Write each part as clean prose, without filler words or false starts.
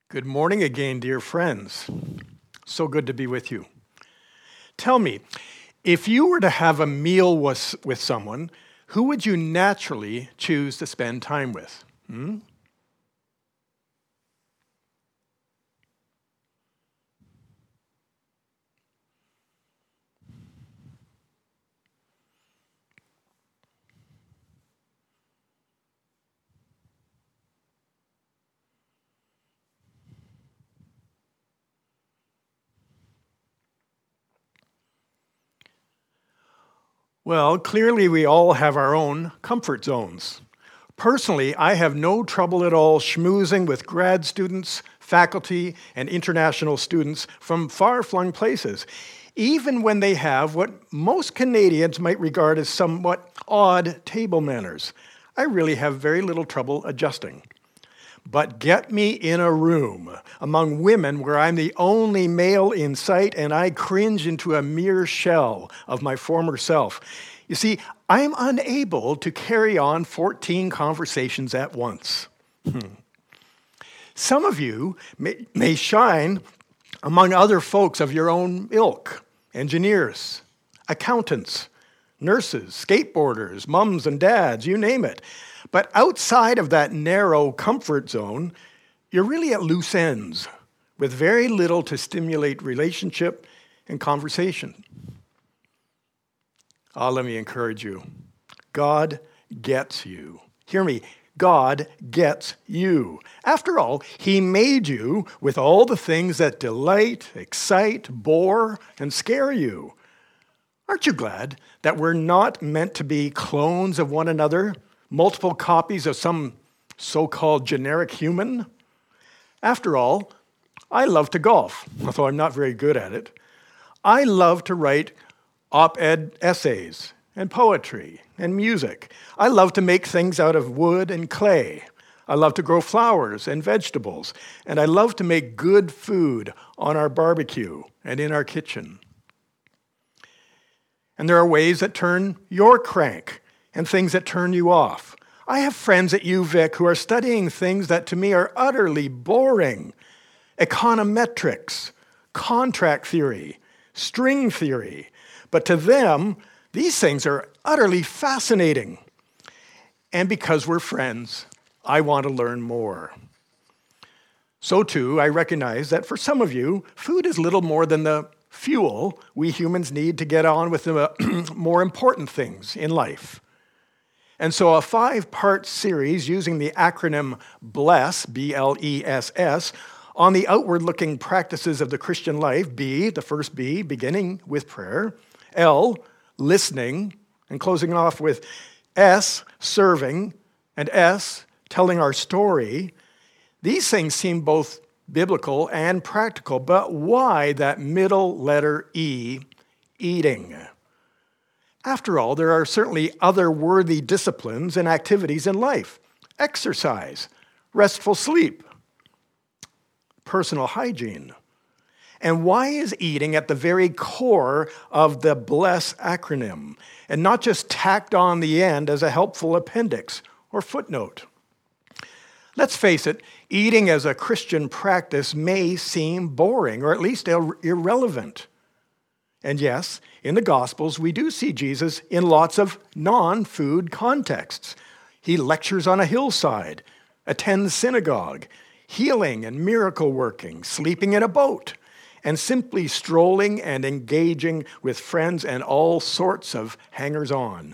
Good morning again, dear friends. So good to be with you. Tell me, if you were to have a meal with someone, who would you naturally choose to spend time with? Well, clearly we all have our own comfort zones. Personally, I have no trouble at all schmoozing with grad students, faculty, and international students from far-flung places, even when they have what most Canadians might regard as somewhat odd table manners. I really have very little trouble adjusting. But get me in a room among women where I'm the only male in sight and I cringe into a mere shell of my former self. You see, I'm unable to carry on 14 conversations at once. Some of you may shine among other folks of your own ilk, engineers, accountants, nurses, skateboarders, mums and dads, you name it. But outside of that narrow comfort zone, you're really at loose ends with very little to stimulate relationship and conversation. Let me encourage you. God gets you. Hear me. God gets you. After all, He made you with all the things that delight, excite, bore, and scare you. Aren't you glad that we're not meant to be clones of one another? Multiple copies of some so-called generic human? After all, I love to golf, although I'm not very good at it. I love to write op-ed essays and poetry and music. I love to make things out of wood and clay. I love to grow flowers and vegetables. And I love to make good food on our barbecue and in our kitchen. And there are ways that turn your crank and things that turn you off. I have friends at UVic who are studying things that to me are utterly boring. Econometrics, contract theory, string theory. But to them, these things are utterly fascinating. And because we're friends, I want to learn more. So too, I recognize that for some of you, food is little more than the fuel we humans need to get on with the more important things in life. And so a 5-part series using the acronym BLESS, B-L-E-S-S, on the outward-looking practices of the Christian life, B, the first B, beginning with prayer, L, listening, and closing off with S, serving, and S, telling our story. These things seem both biblical and practical, but why that middle letter E, eating? After all, there are certainly other worthy disciplines and activities in life. Exercise, restful sleep, personal hygiene. And why is eating at the very core of the BLESS acronym and not just tacked on the end as a helpful appendix or footnote? Let's face it, eating as a Christian practice may seem boring or at least irrelevant. And yes, in the Gospels, we do see Jesus in lots of non-food contexts. He lectures on a hillside, attends synagogue, healing and miracle working, sleeping in a boat, and simply strolling and engaging with friends and all sorts of hangers-on.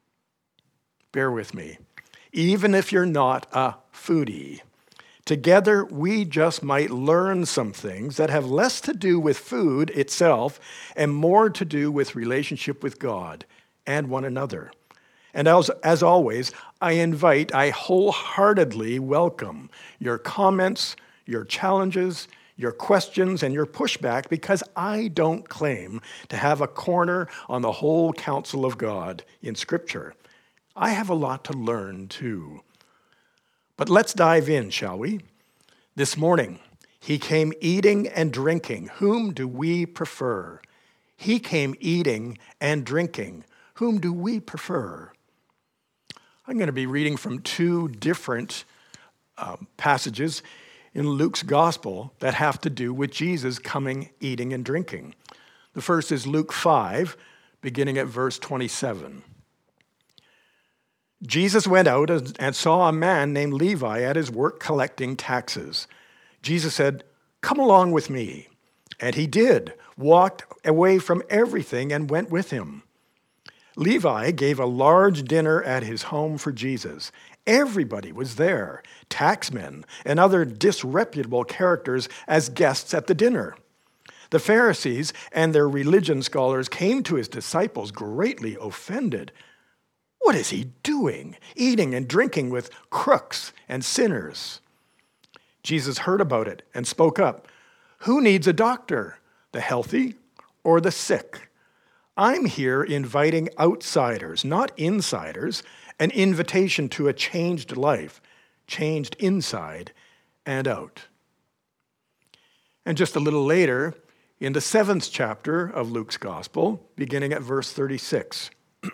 Bear with me. Even if you're not a foodie, together we just might learn some things that have less to do with food itself and more to do with relationship with God and one another. And as always, I wholeheartedly welcome your comments, your challenges, your questions, and your pushback, because I don't claim to have a corner on the whole counsel of God in Scripture. I have a lot to learn too. But let's dive in, shall we? This morning, He came eating and drinking. Whom do we prefer? He came eating and drinking. Whom do we prefer? I'm going to be reading from two different passages in Luke's gospel that have to do with Jesus coming, eating, and drinking. The first is Luke 5, beginning at verse 27. Jesus went out and saw a man named Levi at his work collecting taxes. Jesus said, "Come along with me." And he did, walked away from everything and went with him. Levi gave a large dinner at his home for Jesus. Everybody was there, taxmen and other disreputable characters as guests at the dinner. The Pharisees and their religion scholars came to his disciples greatly offended. "What is he doing, eating and drinking with crooks and sinners?" Jesus heard about it and spoke up. "Who needs a doctor, the healthy or the sick? I'm here inviting outsiders, not insiders, an invitation to a changed life, changed inside and out." And just a little later, in the 7th chapter of Luke's gospel, beginning at verse 36,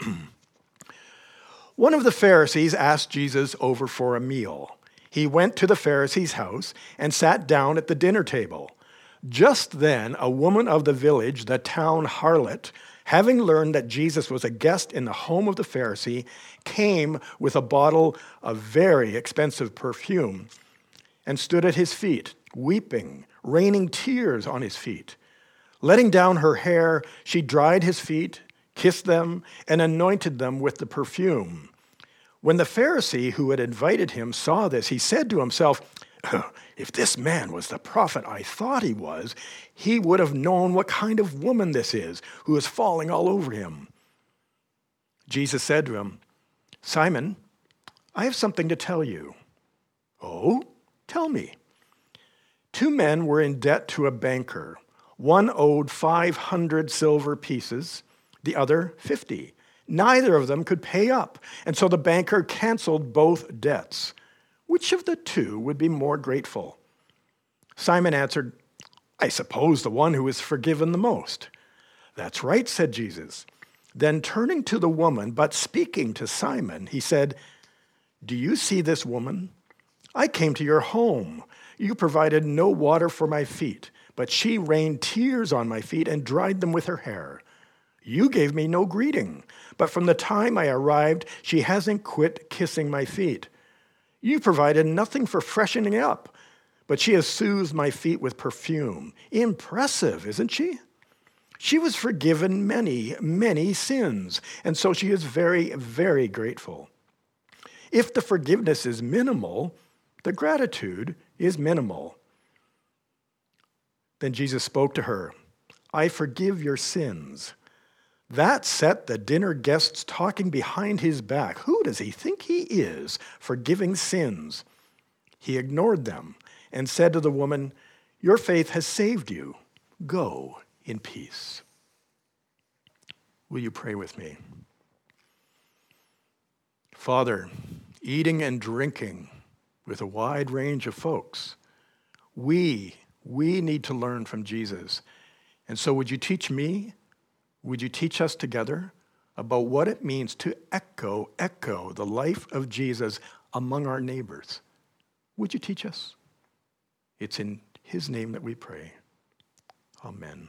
one of the Pharisees asked Jesus over for a meal. He went to the Pharisee's house and sat down at the dinner table. Just then, a woman of the village, the town harlot, having learned that Jesus was a guest in the home of the Pharisee, came with a bottle of very expensive perfume and stood at his feet, weeping, raining tears on his feet. Letting down her hair, she dried his feet, kissed them, and anointed them with the perfume. When the Pharisee who had invited him saw this, he said to himself, "If this man was the prophet I thought he was, he would have known what kind of woman this is who is falling all over him." Jesus said to him, "Simon, I have something to tell you." "Oh, tell me." 2 men were in debt to a banker. One owed 500 silver pieces, the other 50. Neither of them could pay up, and so the banker canceled both debts. Which of the 2 would be more grateful? Simon answered, "I suppose the one who is forgiven the most." "That's right," said Jesus. Then turning to the woman, but speaking to Simon, he said, "Do you see this woman? I came to your home. You provided no water for my feet, but she rained tears on my feet and dried them with her hair. You gave me no greeting, but from the time I arrived, she hasn't quit kissing my feet. You provided nothing for freshening up, but she has soothed my feet with perfume. Impressive, isn't she? She was forgiven many, many sins, and so she is very, very grateful. If the forgiveness is minimal, the gratitude is minimal." Then Jesus spoke to her, "I forgive your sins." That set the dinner guests talking behind his back. Who does he think he is, forgiving sins? He ignored them and said to the woman, "Your faith has saved you. Go in peace." Will you pray with me? Father, eating and drinking with a wide range of folks, we need to learn from Jesus. And so would you teach me? Would you teach us together about what it means to echo the life of Jesus among our neighbors? Would you teach us? It's in his name that we pray. Amen.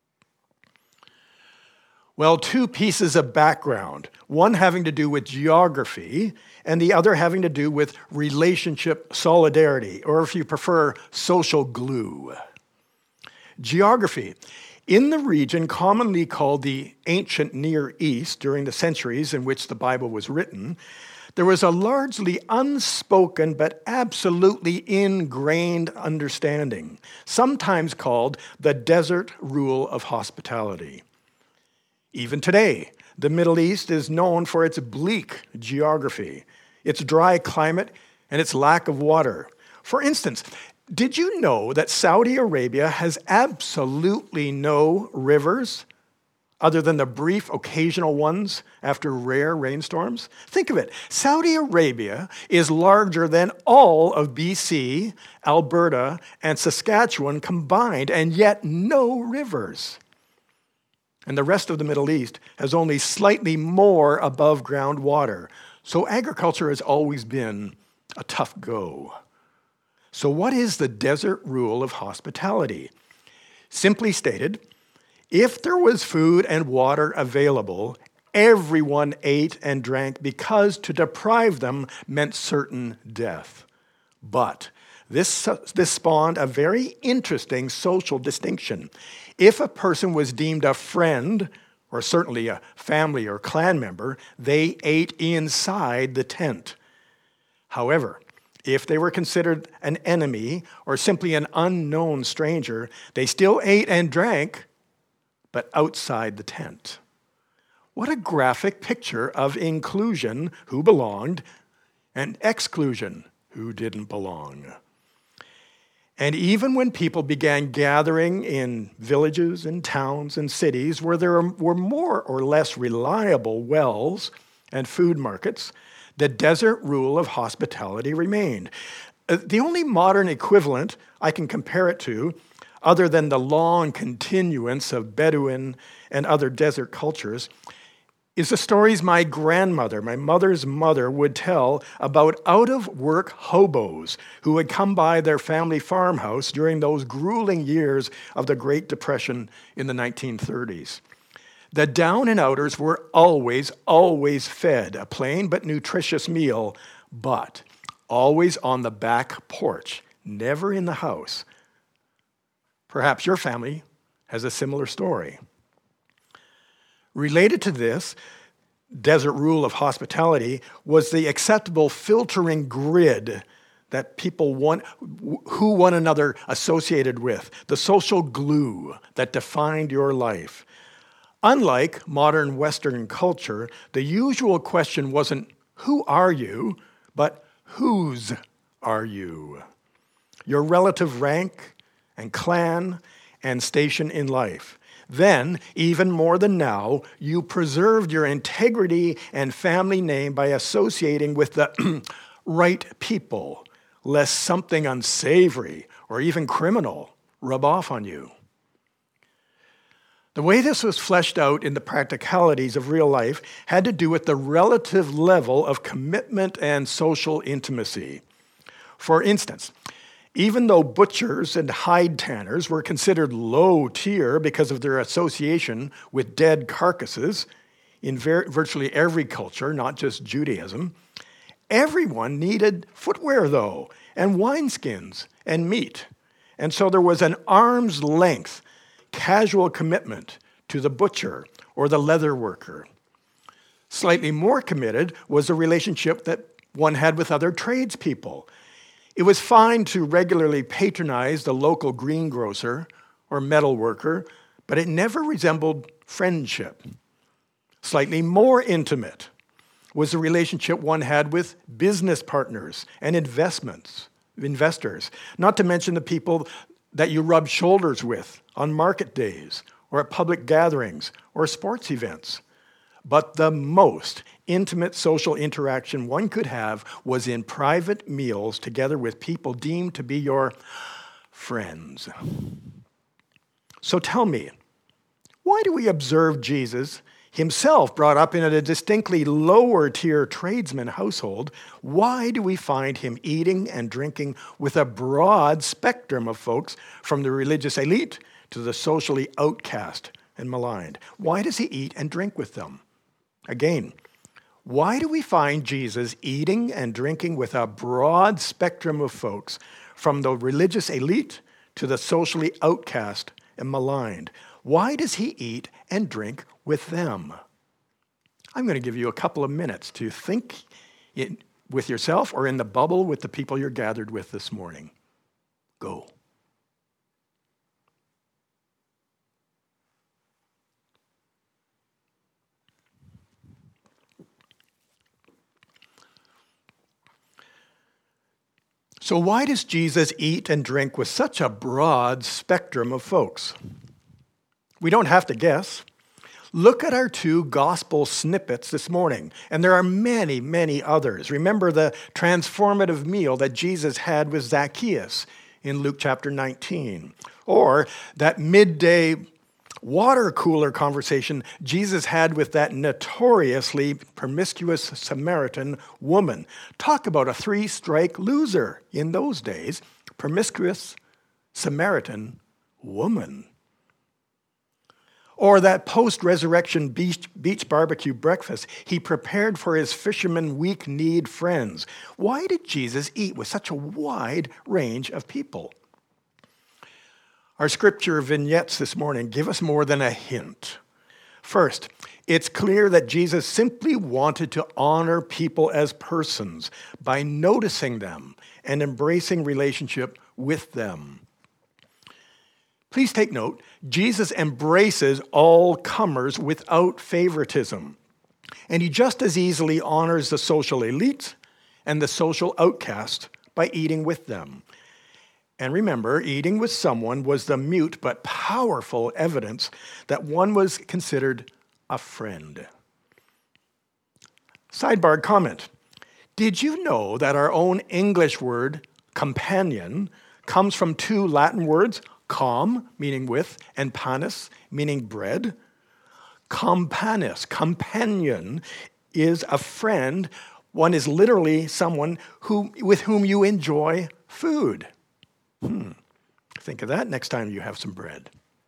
Well, 2 pieces of background, one having to do with geography and the other having to do with relationship solidarity, or if you prefer, social glue. Geography. In the region commonly called the ancient Near East during the centuries in which the Bible was written, there was a largely unspoken but absolutely ingrained understanding, sometimes called the desert rule of hospitality. Even today, the Middle East is known for its bleak geography, its dry climate, and its lack of water. For instance, did you know that Saudi Arabia has absolutely no rivers other than the brief occasional ones after rare rainstorms? Think of it. Saudi Arabia is larger than all of BC, Alberta, and Saskatchewan combined, and yet no rivers. And the rest of the Middle East has only slightly more above ground water. So agriculture has always been a tough go. So what is the desert rule of hospitality? Simply stated, if there was food and water available, everyone ate and drank because to deprive them meant certain death. But this spawned a very interesting social distinction. If a person was deemed a friend, or certainly a family or clan member, they ate inside the tent. However, if they were considered an enemy or simply an unknown stranger, they still ate and drank, but outside the tent. What a graphic picture of inclusion, who belonged, and exclusion, who didn't belong. And even when people began gathering in villages and towns and cities where there were more or less reliable wells and food markets, the desert rule of hospitality remained. The only modern equivalent I can compare it to, other than the long continuance of Bedouin and other desert cultures, is the stories my grandmother, my mother's mother, would tell about out-of-work hobos who would come by their family farmhouse during those grueling years of the Great Depression in the 1930s. The down-and-outers were always fed a plain but nutritious meal, but always on the back porch, never in the house. Perhaps your family has a similar story. Related to this desert rule of hospitality was the acceptable filtering grid that people who one another associated with, the social glue that defined your life. Unlike modern Western culture, the usual question wasn't, who are you, but whose are you? Your relative rank and clan and station in life. Then, even more than now, you preserved your integrity and family name by associating with the right people, lest something unsavory or even criminal rub off on you. The way this was fleshed out in the practicalities of real life had to do with the relative level of commitment and social intimacy. For instance, even though butchers and hide tanners were considered low tier because of their association with dead carcasses in virtually every culture, not just Judaism, everyone needed footwear, though, and wineskins and meat. And so there was an arm's length casual commitment to the butcher or the leather worker. Slightly more committed was the relationship that one had with other tradespeople. It was fine to regularly patronize the local greengrocer or metal worker, but it never resembled friendship. Slightly more intimate was the relationship one had with business partners and investors, not to mention the people that you rub shoulders with on market days or at public gatherings or sports events. But the most intimate social interaction one could have was in private meals together with people deemed to be your friends. So tell me, why do we observe Jesus, himself brought up in a distinctly lower tier tradesman household? Why do we find him eating and drinking with a broad spectrum of folks from the religious elite to the socially outcast and maligned? Why does he eat and drink with them? Again, why do we find Jesus eating and drinking with a broad spectrum of folks from the religious elite to the socially outcast and maligned? Why does he eat and drink with them? I'm going to give you a couple of minutes to think with yourself or in the bubble with the people you're gathered with this morning. Go. So why does Jesus eat and drink with such a broad spectrum of folks? We don't have to guess. Look at our two gospel snippets this morning, and there are many, many others. Remember the transformative meal that Jesus had with Zacchaeus in Luke chapter 19, or that midday water cooler conversation Jesus had with that notoriously promiscuous Samaritan woman. Talk about a three-strike loser in those days. promiscuous Samaritan woman. Or that post-resurrection beach barbecue breakfast he prepared for his fisherman weak-kneed friends. Why did Jesus eat with such a wide range of people? Our scripture vignettes this morning give us more than a hint. First, it's clear that Jesus simply wanted to honor people as persons by noticing them and embracing relationship with them. Please take note, Jesus embraces all comers without favoritism, and he just as easily honors the social elite and the social outcast by eating with them. And remember, eating with someone was the mute but powerful evidence that one was considered a friend. Sidebar comment. Did you know that our own English word, companion, comes from two Latin words, com, meaning with, and panis, meaning bread? Companis, companion, is a friend. One is literally someone with whom you enjoy food. Think of that next time you have some bread.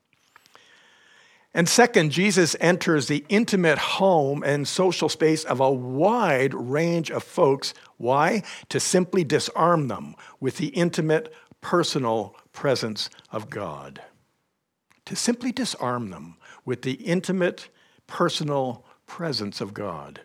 And second, Jesus enters the intimate home and social space of a wide range of folks. Why? To simply disarm them with the intimate, personal presence of God. To simply disarm them with the intimate, personal presence of God.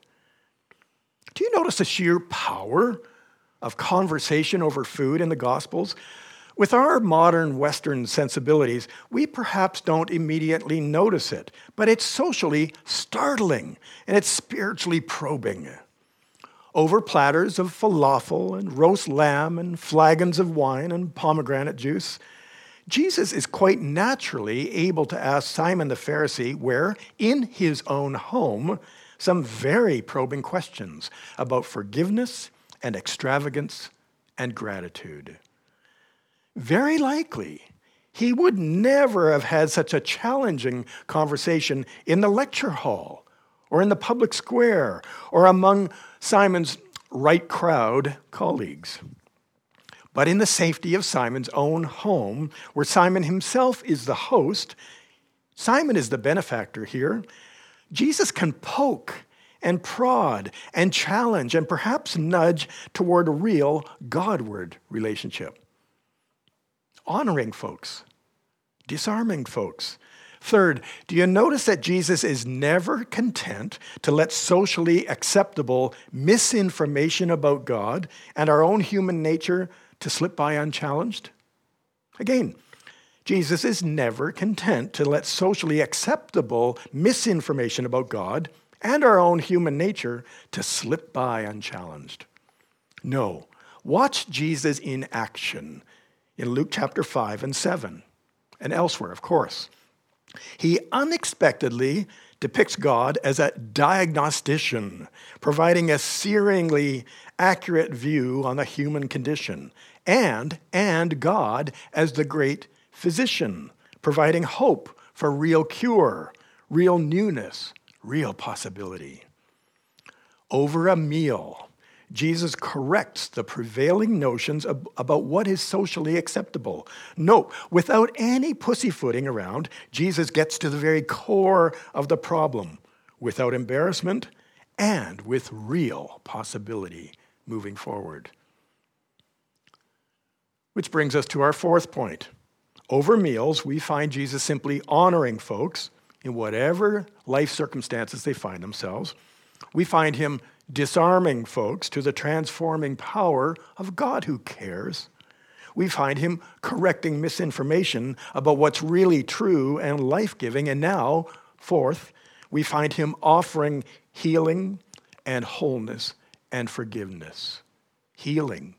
Do you notice the sheer power of conversation over food in the Gospels? With our modern Western sensibilities, we perhaps don't immediately notice it, but it's socially startling and it's spiritually probing. Over platters of falafel and roast lamb and flagons of wine and pomegranate juice, Jesus is quite naturally able to ask Simon the Pharisee, where, in his own home, some very probing questions about forgiveness and extravagance and gratitude. Very likely, he would never have had such a challenging conversation in the lecture hall or in the public square or among Simon's right crowd colleagues. But in the safety of Simon's own home, where Simon himself is the host, Simon is the benefactor here, Jesus can poke and prod and challenge and perhaps nudge toward a real Godward relationship. Honoring folks, disarming folks. Third, do you notice that Jesus is never content to let socially acceptable misinformation about God and our own human nature to slip by unchallenged? Again, Jesus is never content to let socially acceptable misinformation about God and our own human nature to slip by unchallenged. No, watch Jesus in action in Luke chapter 5 and 7, and elsewhere, of course. He unexpectedly depicts God as a diagnostician, providing a searingly accurate view on the human condition, and God as the great physician, providing hope for real cure, real newness, real possibility. Over a meal, Jesus corrects the prevailing notions about what is socially acceptable. No, without any pussyfooting around, Jesus gets to the very core of the problem, without embarrassment and with real possibility moving forward. Which brings us to our fourth point. Over meals, we find Jesus simply honoring folks in whatever life circumstances they find themselves. We find him disarming folks to the transforming power of God who cares. We find him correcting misinformation about what's really true and life-giving. And now, fourth, we find him offering healing and wholeness and forgiveness. Healing,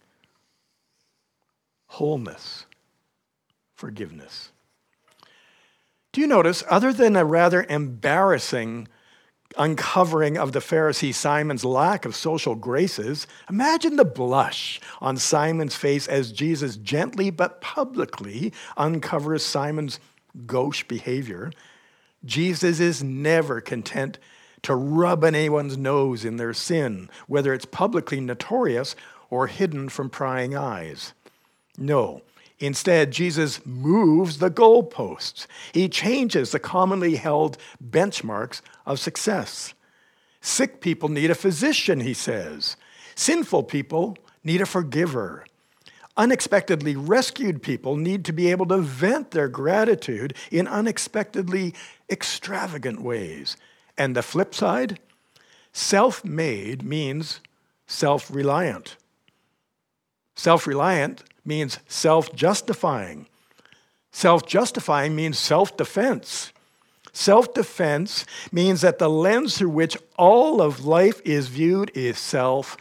wholeness, forgiveness. Do you notice, other than a rather embarrassing uncovering of the Pharisee Simon's lack of social graces, imagine the blush on Simon's face as Jesus gently but publicly uncovers Simon's gauche behavior. Jesus is never content to rub anyone's nose in their sin, whether it's publicly notorious or hidden from prying eyes. No, Instead, Jesus moves the goalposts. He changes the commonly held benchmarks of success. Sick people need a physician, he says. Sinful people need a forgiver. Unexpectedly rescued people need to be able to vent their gratitude in unexpectedly extravagant ways. And the flip side? Self-made means self-reliant. Self-reliant means self-justifying. Self-justifying means self-defense. Self-defense means that the lens through which all of life is viewed is self.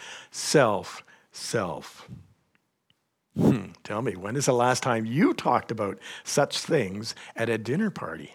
Tell me, when is the last time you talked about such things at a dinner party?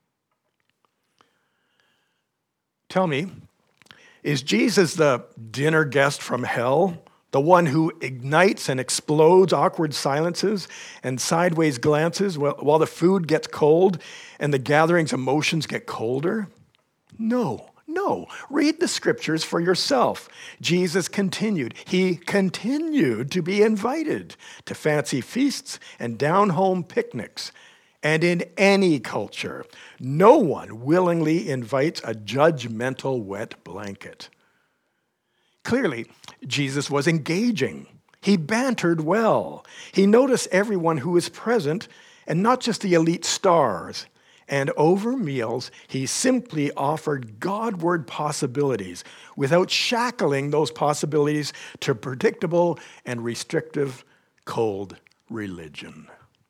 Tell me, is Jesus the dinner guest from hell? The one who ignites and explodes awkward silences and sideways glances while the food gets cold and the gathering's emotions get colder? No. Read the scriptures for yourself. Jesus continued. He continued to be invited to fancy feasts and down-home picnics. And in any culture, no one willingly invites a judgmental wet blanket. Clearly, Jesus was engaging. He bantered well. He noticed everyone who was present, and not just the elite stars. And over meals, he simply offered Godward possibilities without shackling those possibilities to predictable and restrictive cold religion.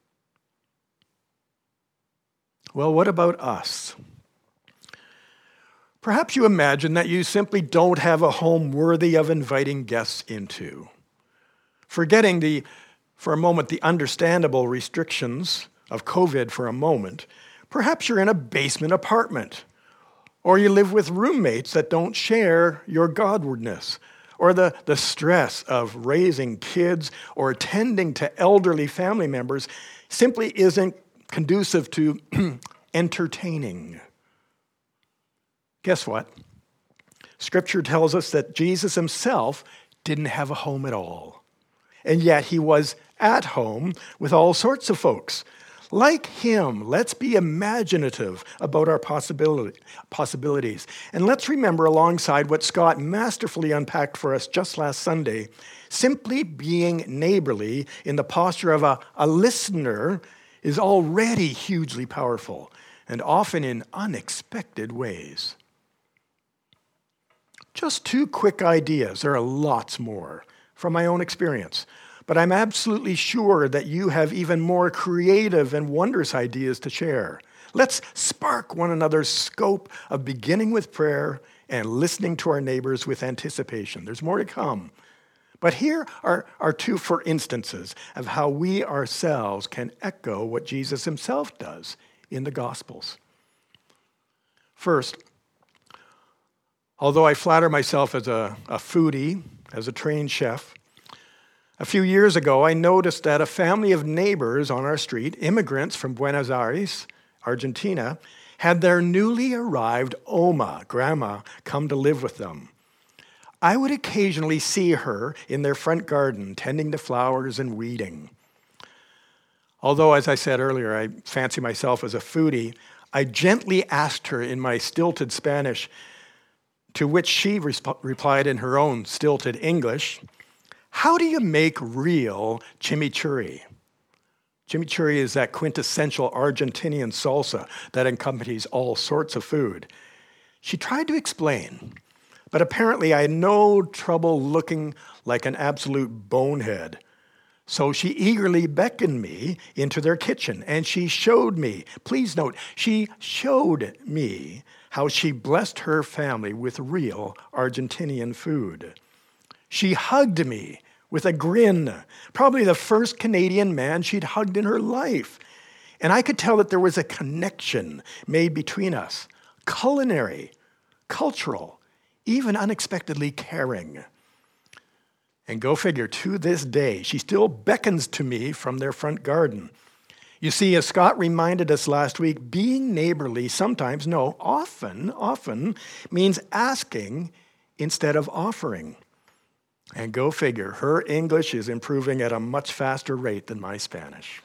Well, what about us? Perhaps you imagine that you simply don't have a home worthy of inviting guests into. Forgetting for a moment the understandable restrictions of COVID for a moment, perhaps you're in a basement apartment, or you live with roommates that don't share your Godwardness, or the stress of raising kids or attending to elderly family members simply isn't conducive to entertaining. Guess what? Scripture tells us that Jesus himself didn't have a home at all. And yet he was at home with all sorts of folks. Like him, let's be imaginative about our possibilities. And let's remember alongside what Scott masterfully unpacked for us just last Sunday, simply being neighborly in the posture of a listener is already hugely powerful, and often in unexpected ways. Just 2 quick ideas. There are lots more from my own experience, but I'm absolutely sure that you have even more creative and wondrous ideas to share. Let's spark one another's scope of beginning with prayer and listening to our neighbors with anticipation. There's more to come. But here are 2 for instances of how we ourselves can echo what Jesus himself does in the Gospels. First, although I flatter myself as a foodie, as a trained chef, a few years ago I noticed that a family of neighbors on our street, immigrants from Buenos Aires, Argentina, had their newly arrived Oma, grandma, come to live with them. I would occasionally see her in their front garden, tending to flowers and weeding. Although, as I said earlier, I fancy myself as a foodie, I gently asked her in my stilted Spanish, to which she replied in her own stilted English, "How do you make real chimichurri?" Chimichurri is that quintessential Argentinian salsa that accompanies all sorts of food. She tried to explain, but apparently I had no trouble looking like an absolute bonehead. So she eagerly beckoned me into their kitchen, and she showed me, please note, she showed me how she blessed her family with real Argentinian food. She hugged me with a grin, probably the first Canadian man she'd hugged in her life. And I could tell that there was a connection made between us, culinary, cultural, even unexpectedly caring. And go figure, to this day, she still beckons to me from their front garden. You see, as Scott reminded us last week, being neighborly sometimes, no, often means asking instead of offering. And go figure, her English is improving at a much faster rate than my Spanish.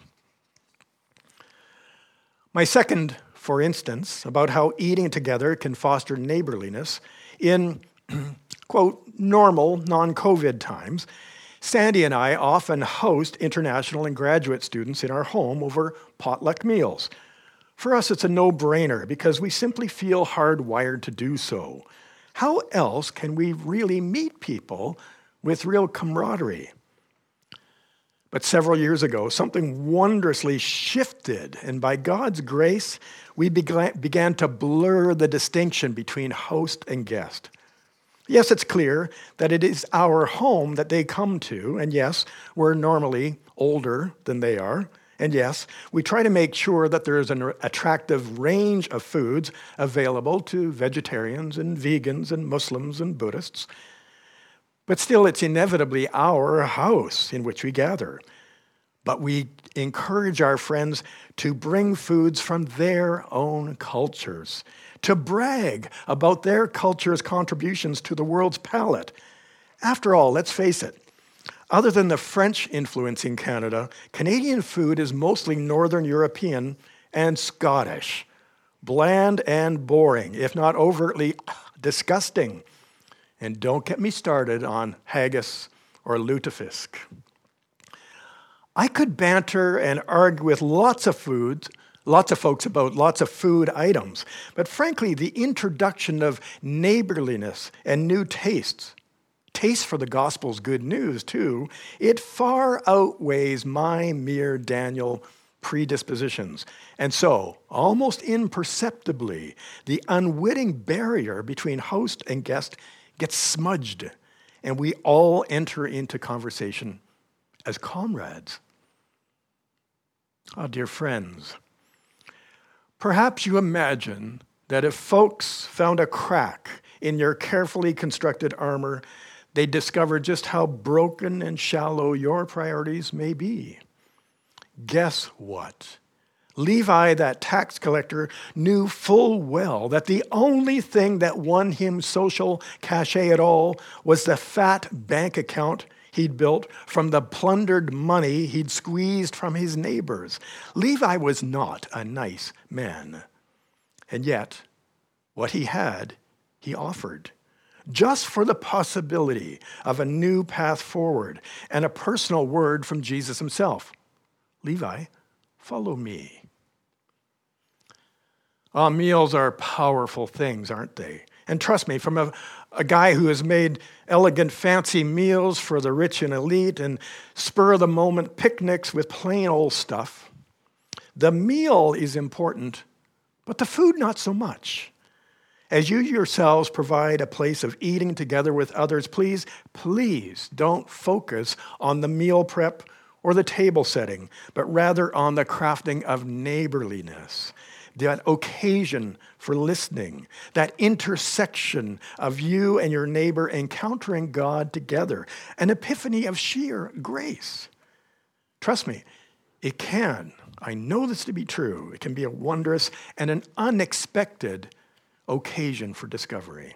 My second, for instance, about how eating together can foster neighborliness in, quote, normal, non-COVID times, Sandy and I often host international and graduate students in our home over potluck meals. For us, it's a no-brainer because we simply feel hardwired to do so. How else can we really meet people with real camaraderie? But several years ago, something wondrously shifted, and by God's grace, we began to blur the distinction between host and guest. Yes, it's clear that it is our home that they come to, and yes, we're normally older than they are, and yes, we try to make sure that there is an attractive range of foods available to vegetarians and vegans and Muslims and Buddhists. But still, it's inevitably our house in which we gather. But we encourage our friends to bring foods from their own cultures, to brag about their culture's contributions to the world's palate. After all, let's face it, other than the French influence in Canada, Canadian food is mostly Northern European and Scottish, bland and boring, if not overtly disgusting. And don't get me started on haggis or lutefisk. I could banter and argue with lots of folks about lots of food items, but frankly, the introduction of neighborliness and new tastes for the gospel's good news too, it far outweighs my mere Daniel predispositions. And so, almost imperceptibly, the unwitting barrier between host and guest gets smudged, and we all enter into conversation as comrades. Oh, dear friends, perhaps you imagine that if folks found a crack in your carefully constructed armor, they'd discover just how broken and shallow your priorities may be. Guess what? Levi, that tax collector, knew full well that the only thing that won him social cachet at all was the fat bank account he'd built from the plundered money he'd squeezed from his neighbors. Levi was not a nice man. And yet, what he had, he offered, just for the possibility of a new path forward and a personal word from Jesus himself. Levi, follow me. Meals are powerful things, aren't they? And trust me, from a guy who has made elegant, fancy meals for the rich and elite and spur-of-the-moment picnics with plain old stuff, the meal is important, but the food not so much. As you yourselves provide a place of eating together with others, please don't focus on the meal prep or the table setting, but rather on the crafting of neighborliness, that occasion for listening, that intersection of you and your neighbor encountering God together, an epiphany of sheer grace. Trust me, it can. I know this to be true. It can be a wondrous and an unexpected occasion for discovery.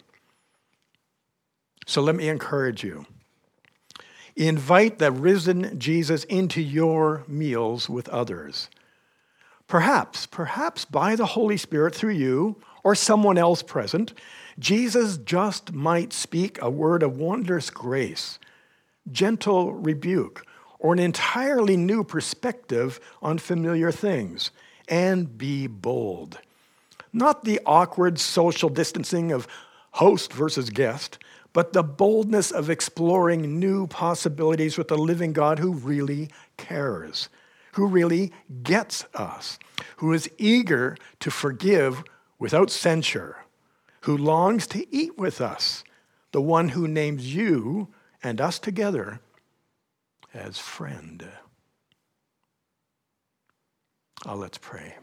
So let me encourage you. Invite the risen Jesus into your meals with others. Perhaps by the Holy Spirit through you or someone else present, Jesus just might speak a word of wondrous grace, gentle rebuke, or an entirely new perspective on familiar things, and be bold. Not the awkward social distancing of host versus guest, but the boldness of exploring new possibilities with the living God who really cares, who really gets us, who is eager to forgive without censure, who longs to eat with us, the one who names you and us together as friend. Let's pray.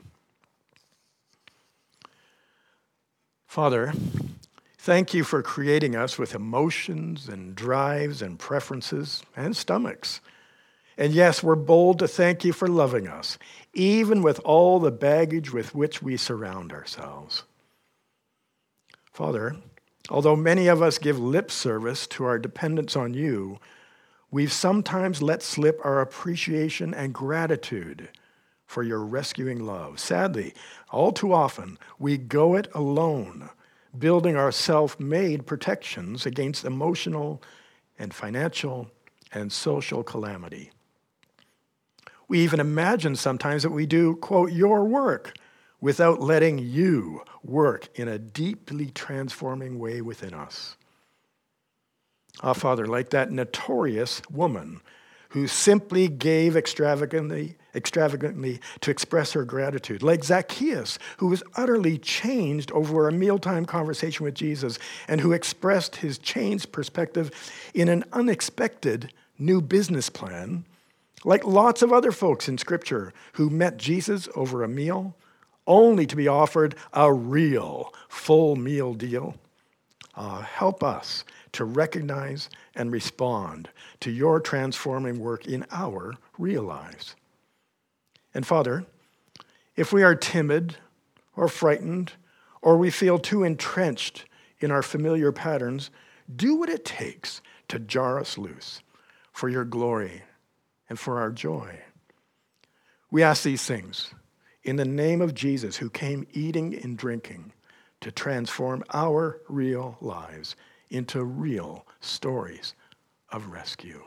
Father, thank you for creating us with emotions and drives and preferences and stomachs. And yes, we're bold to thank you for loving us, even with all the baggage with which we surround ourselves. Father, Although many of us give lip service to our dependence on you, we've sometimes let slip our appreciation and gratitude for your rescuing love. Sadly, all too often, we go it alone, building our self-made protections against emotional and financial and social calamity. We even imagine sometimes that we do, quote, your work without letting you work in a deeply transforming way within us. Father, like that notorious woman who simply gave extravagantly to express her gratitude, like Zacchaeus, who was utterly changed over a mealtime conversation with Jesus and who expressed his changed perspective in an unexpected new business plan, like lots of other folks in Scripture who met Jesus over a meal only to be offered a real full meal deal. Help us to recognize and respond to your transforming work in our real lives. And Father, if we are timid or frightened or we feel too entrenched in our familiar patterns, do what it takes to jar us loose for your glory and for our joy. We ask these things in the name of Jesus, who came eating and drinking to transform our real lives into real stories of rescue.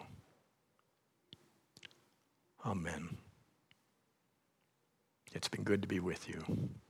Amen. It's been good to be with you.